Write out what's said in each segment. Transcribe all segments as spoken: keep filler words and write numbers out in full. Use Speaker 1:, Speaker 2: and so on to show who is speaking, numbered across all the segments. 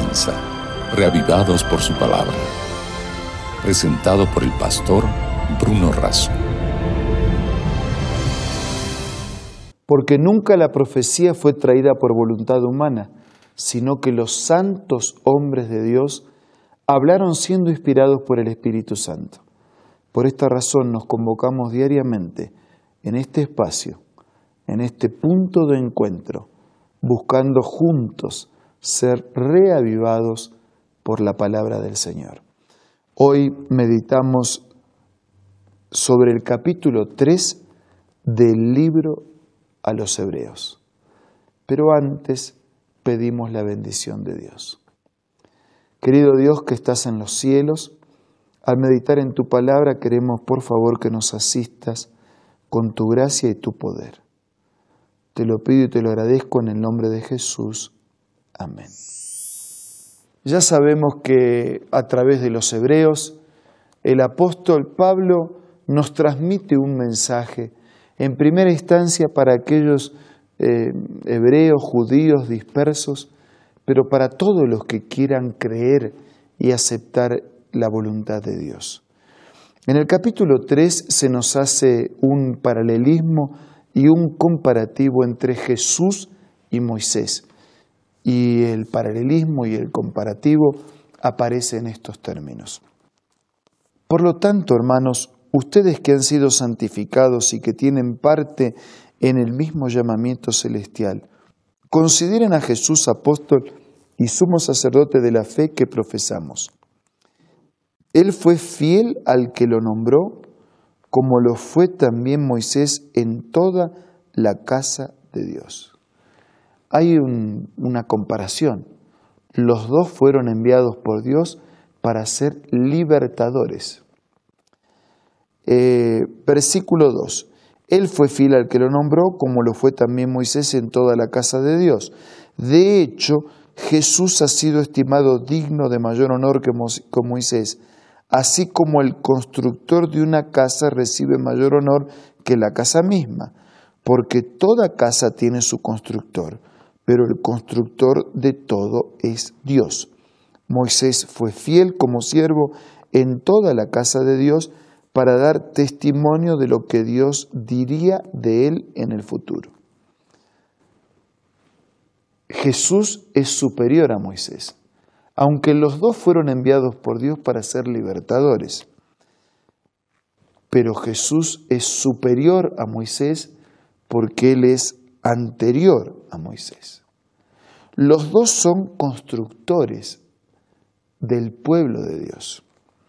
Speaker 1: comienza, Reavivados por su palabra. Presentado por el pastor Bruno Razo.
Speaker 2: Porque nunca la profecía fue traída por voluntad humana, sino que los santos hombres de Dios hablaron siendo inspirados por el Espíritu Santo. Por esta razón nos convocamos diariamente en este espacio, en este punto de encuentro, buscando juntos ser reavivados por la palabra del Señor. Hoy meditamos sobre el capítulo tres del libro a los Hebreos. Pero antes pedimos la bendición de Dios. Querido Dios que estás en los cielos, al meditar en tu palabra queremos por favor que nos asistas con tu gracia y tu poder. Te lo pido y te lo agradezco en el nombre de Jesús. Amén. Ya sabemos que a través de los Hebreos, el apóstol Pablo nos transmite un mensaje, en primera instancia para aquellos eh, hebreos, judíos dispersos, pero para todos los que quieran creer y aceptar la voluntad de Dios. En el capítulo tres se nos hace un paralelismo y un comparativo entre Jesús y Moisés. Y el paralelismo y el comparativo aparece en estos términos. Por lo tanto, hermanos, ustedes que han sido santificados y que tienen parte en el mismo llamamiento celestial, consideren a Jesús apóstol y sumo sacerdote de la fe que profesamos. Él fue fiel al que lo nombró, como lo fue también Moisés en toda la casa de Dios. Hay un, una comparación. Los dos fueron enviados por Dios para ser libertadores. Eh, versículo dos. Él fue fiel al que lo nombró, como lo fue también Moisés en toda la casa de Dios. De hecho, Jesús ha sido estimado digno de mayor honor que Moisés, así como el constructor de una casa recibe mayor honor que la casa misma, porque toda casa tiene su constructor, pero el constructor de todo es Dios. Moisés fue fiel como siervo en toda la casa de Dios para dar testimonio de lo que Dios diría de él en el futuro. Jesús es superior a Moisés, aunque los dos fueron enviados por Dios para ser libertadores. Pero Jesús es superior a Moisés porque Él es anterior a Moisés. Los dos son constructores del pueblo de Dios.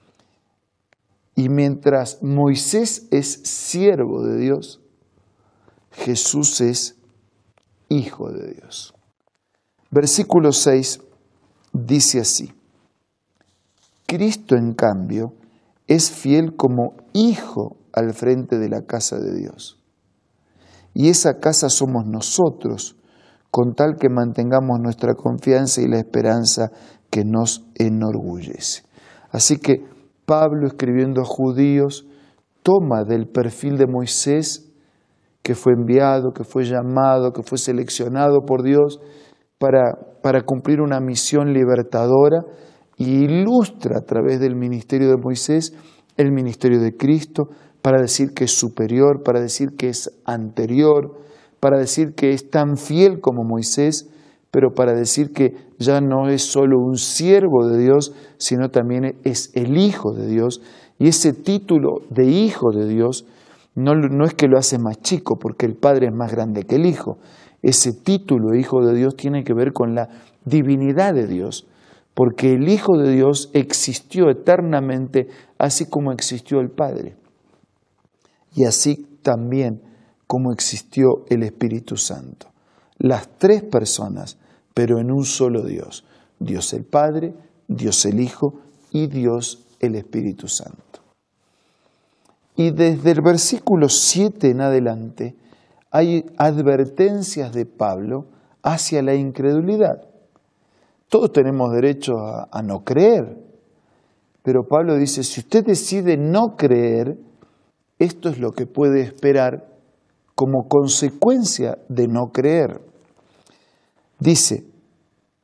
Speaker 2: Y mientras Moisés es siervo de Dios, Jesús es hijo de Dios. Versículo seis dice así: Cristo, en cambio, es fiel como hijo al frente de la casa de Dios. Y esa casa somos nosotros, con tal que mantengamos nuestra confianza y la esperanza que nos enorgullece. Así que Pablo, escribiendo a judíos, toma del perfil de Moisés, que fue enviado, que fue llamado, que fue seleccionado por Dios para, para cumplir una misión libertadora, y ilustra a través del ministerio de Moisés el ministerio de Cristo, para decir que es superior, para decir que es anterior, para decir que es tan fiel como Moisés, pero para decir que ya no es solo un siervo de Dios, sino también es el Hijo de Dios. Y ese título de Hijo de Dios no, no es que lo hace más chico, porque el Padre es más grande que el Hijo. Ese título, Hijo de Dios, tiene que ver con la divinidad de Dios, porque el Hijo de Dios existió eternamente, así como existió el Padre. Y así también como existió el Espíritu Santo. Las tres personas, pero en un solo Dios. Dios el Padre, Dios el Hijo y Dios el Espíritu Santo. Y desde el versículo siete en adelante hay advertencias de Pablo hacia la incredulidad. Todos tenemos derecho a, a no creer, pero Pablo dice, si usted decide no creer, esto es lo que puede esperar como consecuencia de no creer. Dice,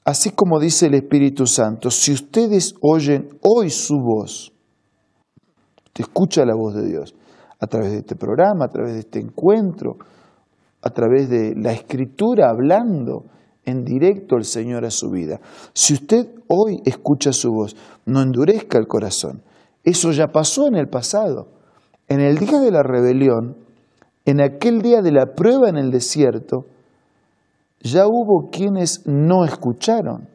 Speaker 2: Así como dice el Espíritu Santo, si ustedes oyen hoy su voz, usted escucha la voz de Dios a través de este programa, a través de este encuentro, a través de la Escritura hablando en directo el Señor a su vida. Si usted hoy escucha su voz, no endurezca el corazón. Eso ya pasó en el pasado. En el día de la rebelión, en aquel día de la prueba en el desierto, ya hubo quienes no escucharon.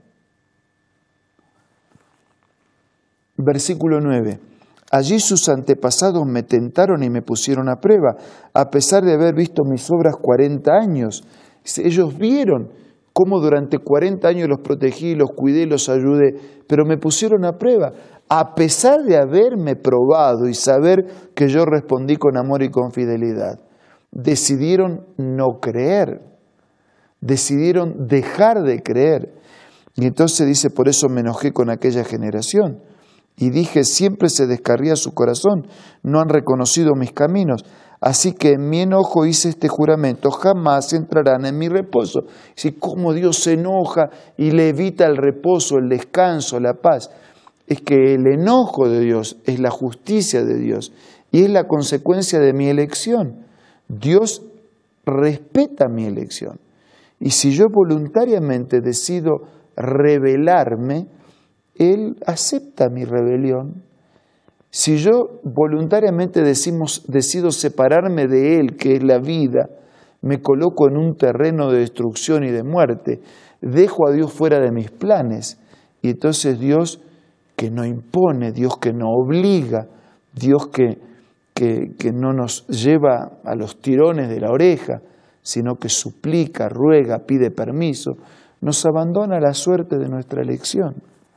Speaker 2: Versículo nueve. Allí sus antepasados me tentaron y me pusieron a prueba, a pesar de haber visto mis obras cuarenta años. Ellos vieron cómo durante cuarenta años los protegí, los cuidé, los ayudé, pero me pusieron a prueba. A pesar de haberme probado y saber que yo respondí con amor y con fidelidad, decidieron no creer. Decidieron dejar de creer. Y entonces dice, por eso me enojé con aquella generación. Y dije, siempre se descarría su corazón, no han reconocido mis caminos. Así que en mi enojo hice este juramento, jamás entrarán en mi reposo. Si cómo Dios se enoja y le evita el reposo, el descanso, la paz. Es que el enojo de Dios es la justicia de Dios y es la consecuencia de mi elección. Dios respeta mi elección. Y si yo voluntariamente decido rebelarme, Él acepta mi rebelión. Si yo voluntariamente decimos, decido separarme de Él, que es la vida, me coloco en un terreno de destrucción y de muerte, dejo a Dios fuera de mis planes. Y entonces Dios que no impone, Dios que no obliga, Dios que, que, que no nos lleva a los tirones de la oreja, sino que suplica, ruega, pide permiso, nos abandona a la suerte de nuestra elección.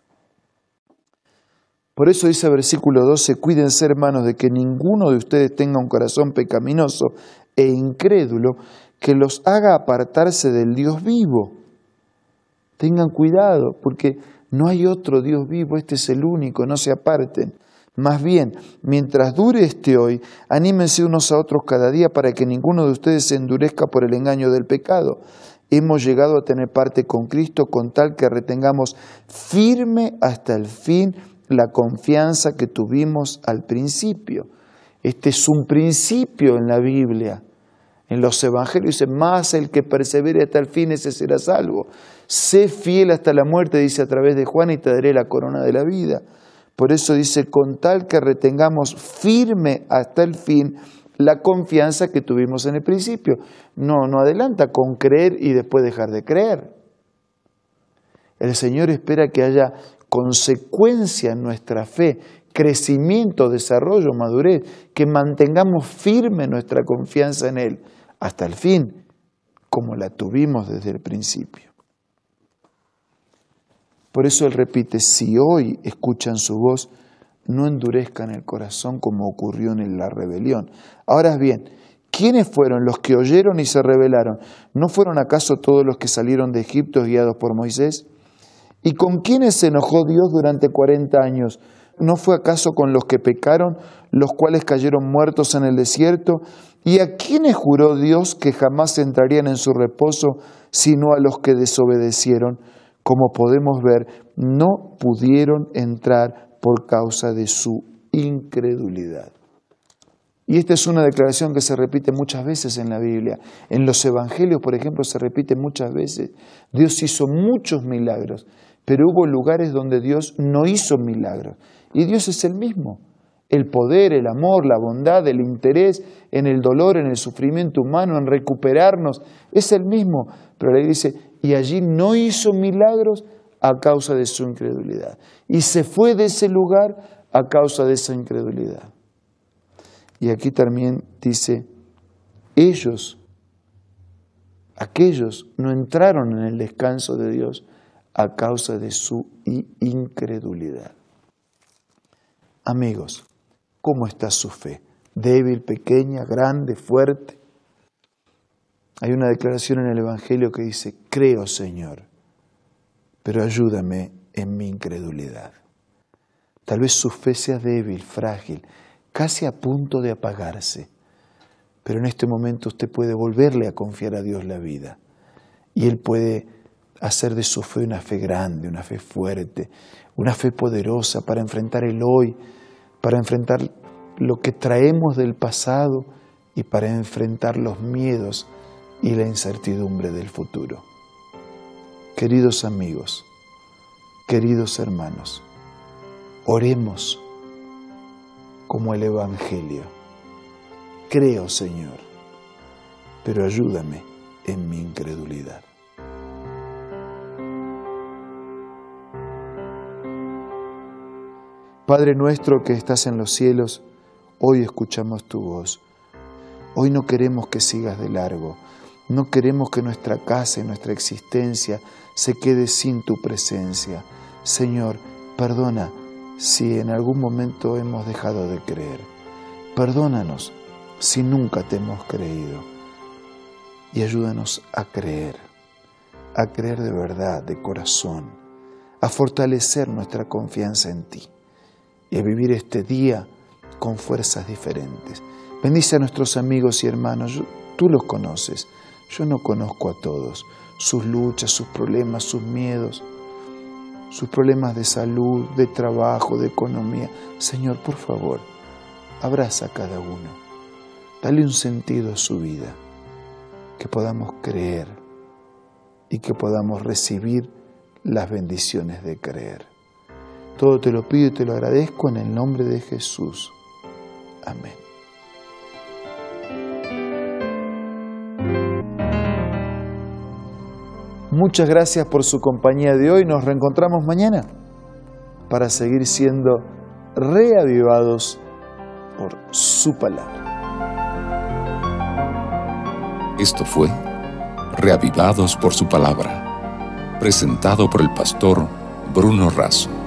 Speaker 2: Por eso dice el versículo doce, cuídense hermanos de que ninguno de ustedes tenga un corazón pecaminoso e incrédulo que los haga apartarse del Dios vivo. Tengan cuidado porque no hay otro Dios vivo, este es el único, no se aparten. Más bien, mientras dure este hoy, anímense unos a otros cada día para que ninguno de ustedes se endurezca por el engaño del pecado. Hemos llegado a tener parte con Cristo con tal que retengamos firme hasta el fin la confianza que tuvimos al principio. Este es un principio en la Biblia. En los evangelios dice, más el que persevere hasta el fin, ese será salvo. Sé fiel hasta la muerte, dice a través de Juan, y te daré la corona de la vida. Por eso dice, con tal que retengamos firme hasta el fin la confianza que tuvimos en el principio. No, no adelanta con creer y después dejar de creer. El Señor espera que haya consecuencia en nuestra fe, crecimiento, desarrollo, madurez, que mantengamos firme nuestra confianza en Él hasta el fin, como la tuvimos desde el principio. Por eso Él repite, si hoy escuchan su voz, no endurezcan el corazón como ocurrió en la rebelión. Ahora bien, ¿quiénes fueron los que oyeron y se rebelaron? ¿No fueron acaso todos los que salieron de Egipto guiados por Moisés? ¿Y con quiénes se enojó Dios durante cuarenta años? ¿No fue acaso con los que pecaron, los cuales cayeron muertos en el desierto? ¿Y a quiénes juró Dios que jamás entrarían en su reposo, sino a los que desobedecieron? Como podemos ver, no pudieron entrar por causa de su incredulidad. Y esta es una declaración que se repite muchas veces en la Biblia. En los evangelios, por ejemplo, se repite muchas veces. Dios hizo muchos milagros, pero hubo lugares donde Dios no hizo milagros. Y Dios es el mismo. El poder, el amor, la bondad, el interés en el dolor, en el sufrimiento humano, en recuperarnos, es el mismo. Pero la Iglesia dice, y allí no hizo milagros a causa de su incredulidad. Y se fue de ese lugar a causa de esa incredulidad. Y aquí también dice, ellos, aquellos no entraron en el descanso de Dios a causa de su incredulidad. Amigos, ¿cómo está su fe? ¿Débil, pequeña, grande, fuerte? Hay una declaración en el Evangelio que dice, creo, Señor, pero ayúdame en mi incredulidad. Tal vez su fe sea débil, frágil, casi a punto de apagarse, pero en este momento usted puede volverle a confiar a Dios la vida y Él puede hacer de su fe una fe grande, una fe fuerte, una fe poderosa para enfrentar el hoy, para enfrentar lo que traemos del pasado y para enfrentar los miedos y la incertidumbre del futuro. Queridos amigos, queridos hermanos, oremos como el Evangelio. Creo, Señor, pero ayúdame en mi incredulidad. Padre nuestro que estás en los cielos, hoy escuchamos tu voz. Hoy no queremos que sigas de largo. No queremos que nuestra casa y nuestra existencia se quede sin tu presencia. Señor, perdona si en algún momento hemos dejado de creer. Perdónanos si nunca te hemos creído. Y ayúdanos a creer, a creer de verdad, de corazón, a fortalecer nuestra confianza en ti y a vivir este día con fuerzas diferentes. Bendice a nuestros amigos y hermanos, yo, tú los conoces, yo no conozco a todos, sus luchas, sus problemas, sus miedos, sus problemas de salud, de trabajo, de economía. Señor, por favor, abraza a cada uno, dale un sentido a su vida, que podamos creer y que podamos recibir las bendiciones de creer. Todo te lo pido y te lo agradezco en el nombre de Jesús. Amén. Muchas gracias por su compañía de hoy. Nos reencontramos mañana para seguir siendo reavivados por su palabra.
Speaker 1: Esto fue Reavivados por su palabra, presentado por el pastor Bruno Razo.